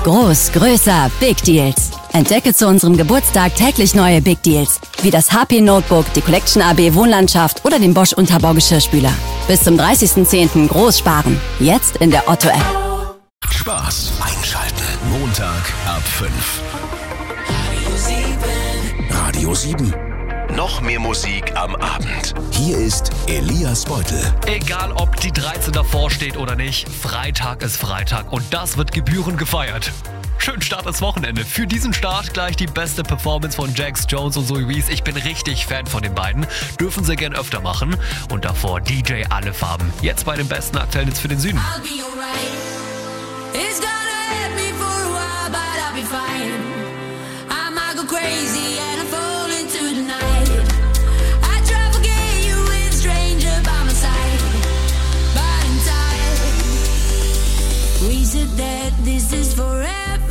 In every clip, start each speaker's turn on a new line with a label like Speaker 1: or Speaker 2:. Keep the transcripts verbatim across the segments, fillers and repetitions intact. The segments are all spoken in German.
Speaker 1: Groß, größer, Big Deals. Entdecke zu unserem Geburtstag täglich neue Big Deals, wie das H P Notebook, die Collection A B Wohnlandschaft oder den Bosch Unterbaugeschirrspüler. Bis zum dreißigsten zehnten groß sparen. Jetzt in der Otto-App.
Speaker 2: Spaß. Einschalten. Montag ab fünf. Radio sieben. Noch mehr Musik am Abend. Hier ist Elias Beutel.
Speaker 3: Egal ob die dreizehn davor steht oder nicht, Freitag ist Freitag und das wird gebührend gefeiert. Schönen Start ins Wochenende. Für diesen Start gleich die beste Performance von Jax Jones und Zoe Wees. Ich bin richtig Fan von den beiden. Dürfen sie gern öfter machen. Und davor D J Alle Farben. Jetzt bei den besten aktuellen Hits für den Süden.
Speaker 4: This is forever.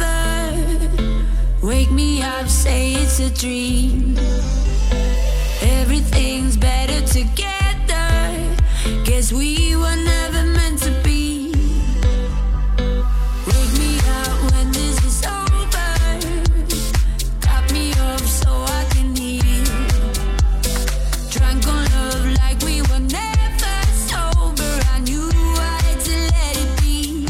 Speaker 4: Wake me up, say it's a dream. Everything's better together. Guess we were never meant to be. Wake me up when this is over. Cut me off so I can heal. Drunk on love like we were never sober. I knew I had to let it be.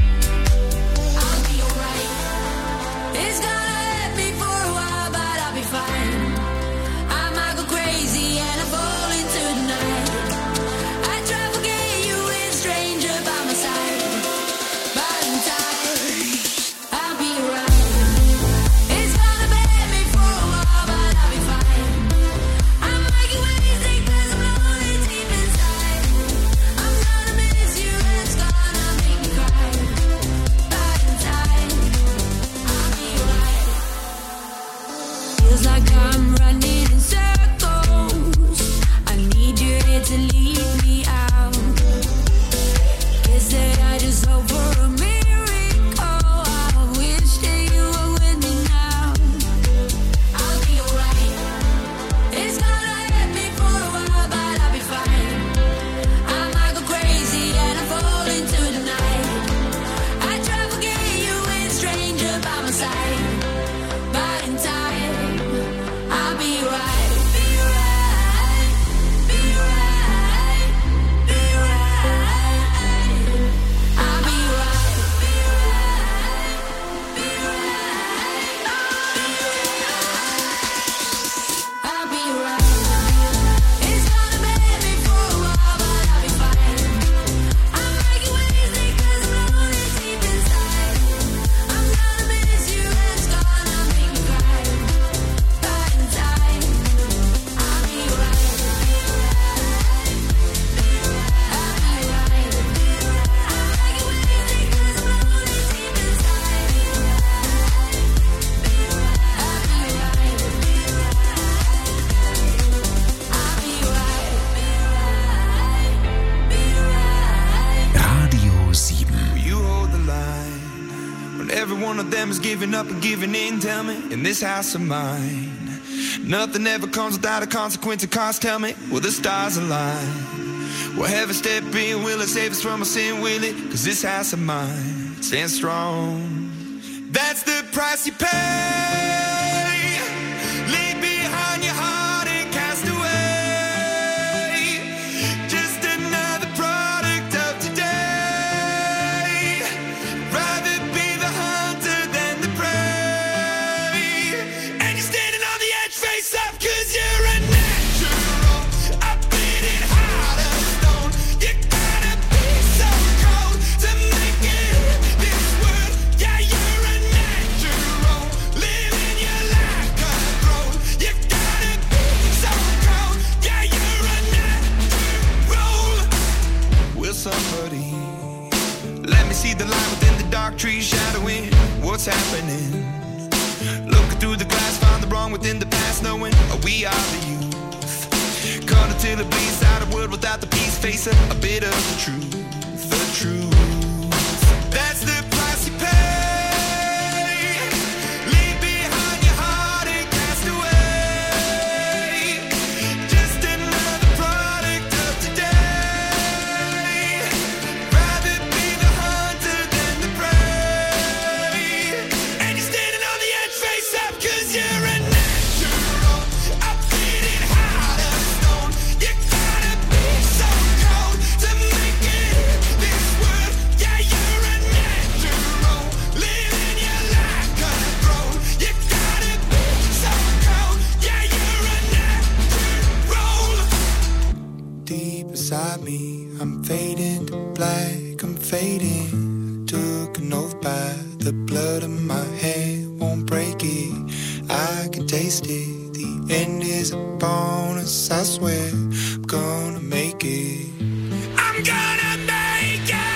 Speaker 4: It's gonna hurt me for a while, but I'll be fine. I might go crazy and I fall into the night. I try to forget you with a stranger by my side, but in time, I'll be right. It's gonna hurt me for a while, but I'll be fine. I might get wasted 'cause I'm lonely deep inside. I'm gonna miss you and it's gonna make me cry, but in time, feels like I'm running in circles. I need you here to lead me out. Guess that I just hope for a miracle. I wish that you were with me now. I'll be alright. It's gonna hurt me for a while, but I'll be fine. I might go crazy and I fall into the night. I try to forget you with a stranger by my side. But in time, I'll be right. Be right. Be right. Be right. I'll be right. Be right. Be right. I'll be right. It's gonna hurt me for a while, but I'll be fine. I might get wasted 'cause I'm lonely deep inside. I'm gonna miss you and it's gonna make me cry. But in time, I'll be right. I'll be right. I might get wasted 'cause I'm lonely deep inside. I'll be right. I'll be right. Be right.
Speaker 2: Radio sieben.
Speaker 5: You hold the line when every one of them is giving up and giving in. Tell me, in this house of mine, nothing ever comes without a consequence of cost. Tell me, will the stars align? Will heaven step in? Will it save us from our sin? Will it? 'Cause this house of mine stands strong. That's the price you pay. Leave behind your heart and cast away. Just another product of today. Rather be the hunter than the prey. And you're standing on the edge, face up, 'cause you're a natural. A bleeding heart of stone. You gotta be so cold to make it in this world. Yeah, you're a natural. Living your life control. You gotta be so cold. Yeah, you're a natural. Will somebody let me see the light within the dark trees shadowing what's happening? Looking through the glass, find the wrong within the past, knowing we are the youth. Cut until it bleeds out a world without the peace, facing a bit of the truth, the truth. That's the price you pay. Leave behind your heart and cast away. Just another product of today. Rather be the hunter than the prey. blood in my hand won't break it. I can taste it. The end is a bonus. I swear I'm gonna make it. I'm gonna make it.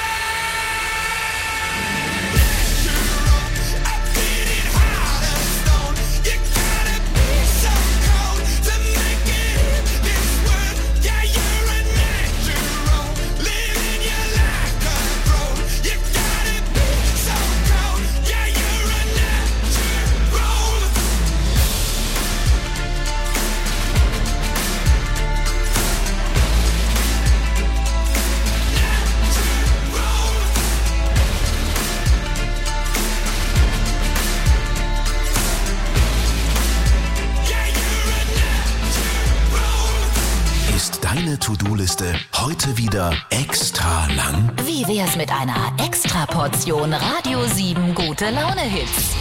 Speaker 2: Deine To-Do-Liste heute wieder extra lang?
Speaker 6: Wie wär's mit einer extra Portion Radio sieben gute Laune-Hits?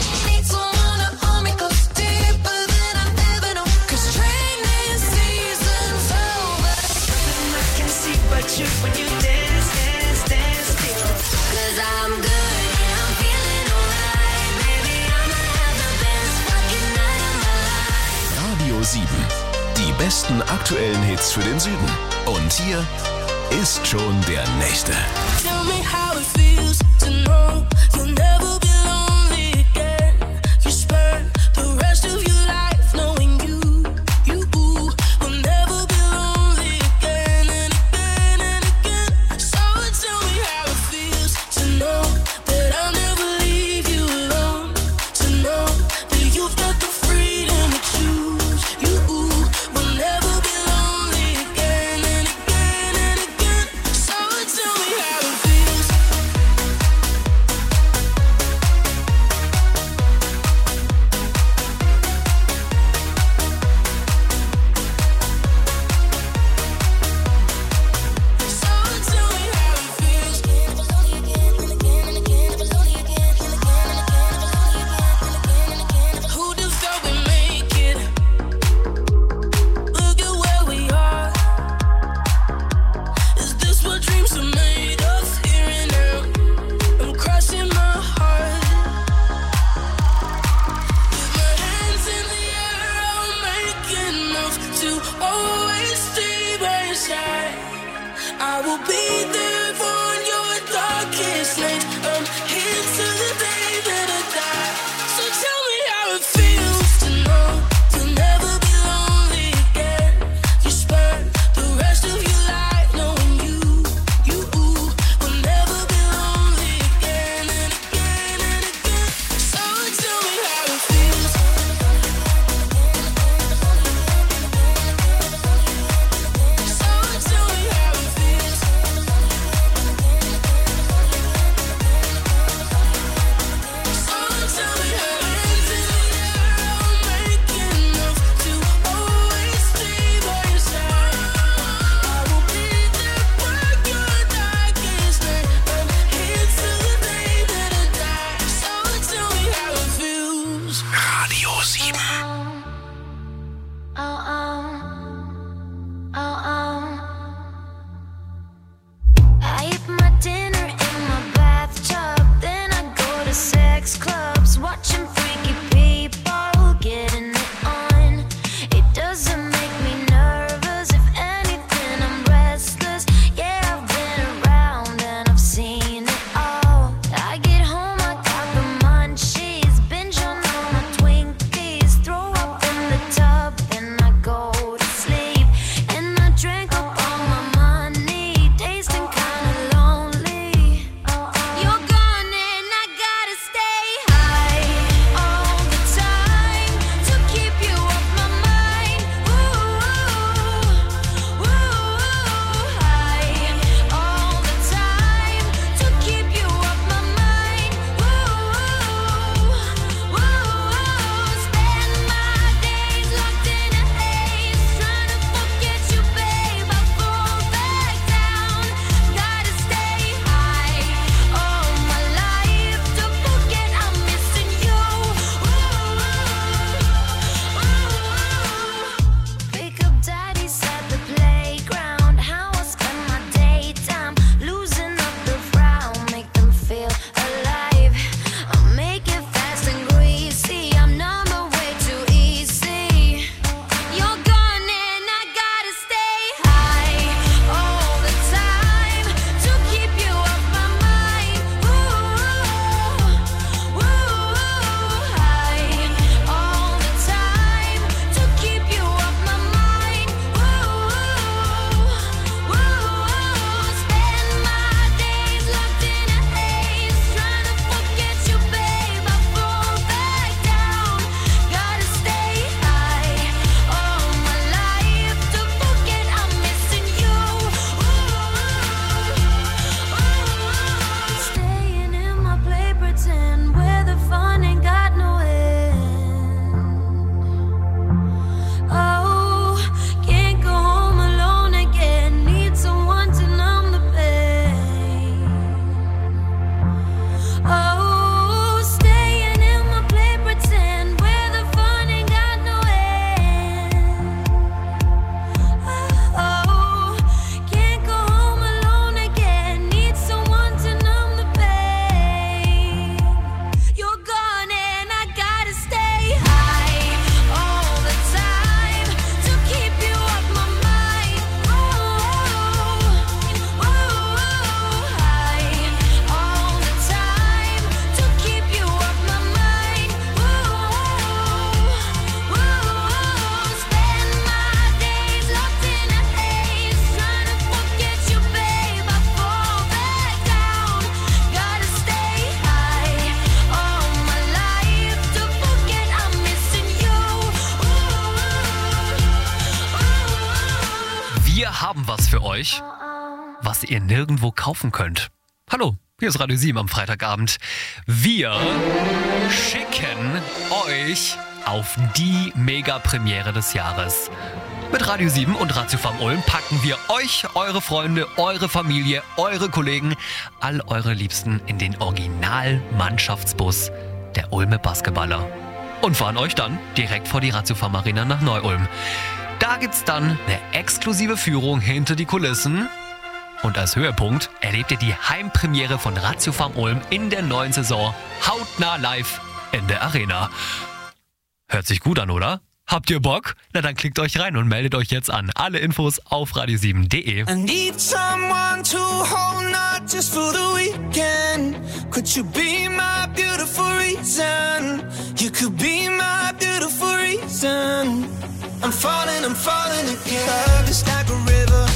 Speaker 2: Radio sieben. Die besten aktuellen Hits für den Süden. Und hier ist schon der nächste.
Speaker 4: Tell me how it feels to know you'll never be lonely again. You spend the rest of your life knowing you, you will never be lonely again and again and again. So tell me how it feels to know that I'll never leave you alone. To know that you've got the freedom to choose. You will never be lonely again and again and again. So tell me how it feels. So tell me how it feels. Never lonely again and again and again. Never lonely again and again and again. Never lonely again and again and again. Who'd have thought we'd make it? Look at where we are. Is this what dreams are made of? Here and now, I'm crossing my heart. With my hands in the air, I'll make enough to always stay by your side. I will be there for your darkest night. I'm here till the day that I die. So tell me how it feels to know you'll never be lonely again. You spend the rest of your life knowing you, you will never be lonely again and again and again. So tell me how it feels. So tell me how it feels.
Speaker 3: haben was für euch, was ihr nirgendwo kaufen könnt. Hallo, hier ist Radio sieben am Freitagabend. Wir schicken euch auf die Mega-Premiere des Jahres. Mit Radio sieben und Ratio F A M Ulm packen wir euch, eure Freunde, eure Familie, eure Kollegen, all eure Liebsten in den Original-Mannschaftsbus der Ulmer Basketballer und fahren euch dann direkt vor die Ratio F A M Arena nach Neu-Ulm. Da gibt's dann eine exklusive Führung hinter die Kulissen und als Höhepunkt erlebt ihr die Heimpremiere von Ratio F A M Ulm in der neuen Saison hautnah live in der Arena. Hört sich gut an, oder? Habt ihr Bock? Na dann klickt euch rein und meldet euch jetzt an. Alle Infos auf radio sieben punkt de.
Speaker 5: I need someone to hold, not just for the weekend. Could you be my beautiful reason? You could be my beautiful reason. I'm falling, I'm falling again. Love is like a river,